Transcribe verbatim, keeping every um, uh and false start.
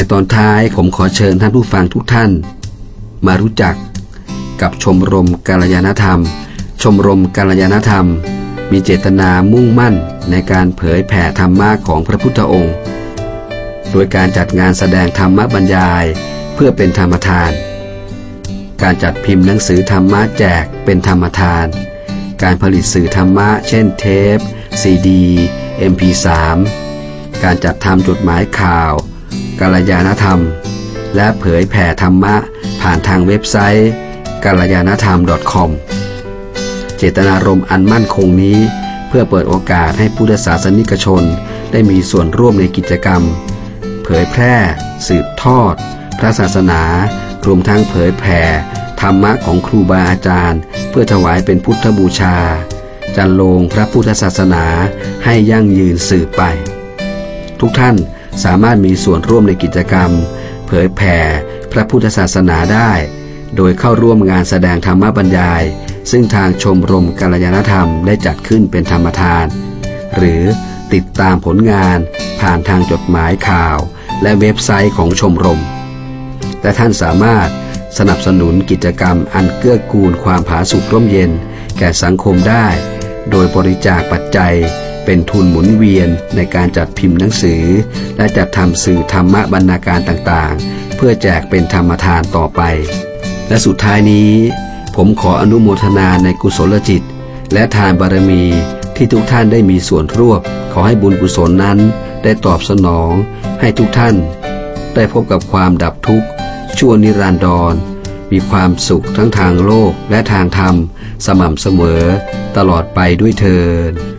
ตอนท้ายผมขอเชิญท่านผู้ฟังทุกท่านมารู้จักกับชมรมกัลยาณธรรมชมรมกัลยาณธรรมมีเจตนามุ่งมั่นในการเผยแผ่ธรรมะของพระพุทธองค์โดยการจัดงานแสดงธรรมบรรยายเพื่อเป็นธรรมทานการจัดพิมพ์หนังสือธรรมะแจกเป็นธรรมทานการผลิตสื่อธรรมะเช่นเทปซีดี เอ็ม พี สาม การจัดทำจดหมายข่าวกัลยาณธรรมและเผยแผ่ธรรมะผ่านทางเว็บไซต์กัลยาณธรรม .com เจตนารมณ์อันมั่นคงนี้เพื่อเปิดโอกาสให้พุทธศาสนิกชนได้มีส่วนร่วมในกิจกรรมเผยแพร่สืบทอดพระศาสนารวมทั้งเผยแผ่ธรรมะของครูบาอาจารย์เพื่อถวายเป็นพุทธบูชาจันโลงพระพุทธศาสนาให้ยั่งยืนสืบไปทุกท่านสามารถมีส่วนร่วมในกิจกรรมเผยแผ่พระพุทธศาสนาได้โดยเข้าร่วมงานแสดงธรรมบรรยายซึ่งทางชมรมกัลยาณธรรมได้จัดขึ้นเป็นธรรมทานหรือติดตามผลงานผ่านทางจดหมายข่าวและเว็บไซต์ของชมรมและท่านสามารถสนับสนุนกิจกรรมอันเกื้อกูลความผาสุกร่มเย็นแก่สังคมได้โดยบริจาคปัจจัยเป็นทุนหมุนเวียนในการจัดพิมพ์หนังสือและจัดทำสื่อธรรมะบรรณาการต่างๆเพื่อแจกเป็นธรรมทานต่อไปและสุดท้ายนี้ผมขออนุโมทนาในกุศลจิตและทานบารมีที่ทุกท่านได้มีส่วนร่วมขอให้บุญกุศลนั้นได้ตอบสนองให้ทุกท่านได้พบกับความดับทุกข์ชั่วนิรันดรมีความสุขทั้งทางโลกและทางธรรมสม่ำเสมอตลอดไปด้วยเทอญ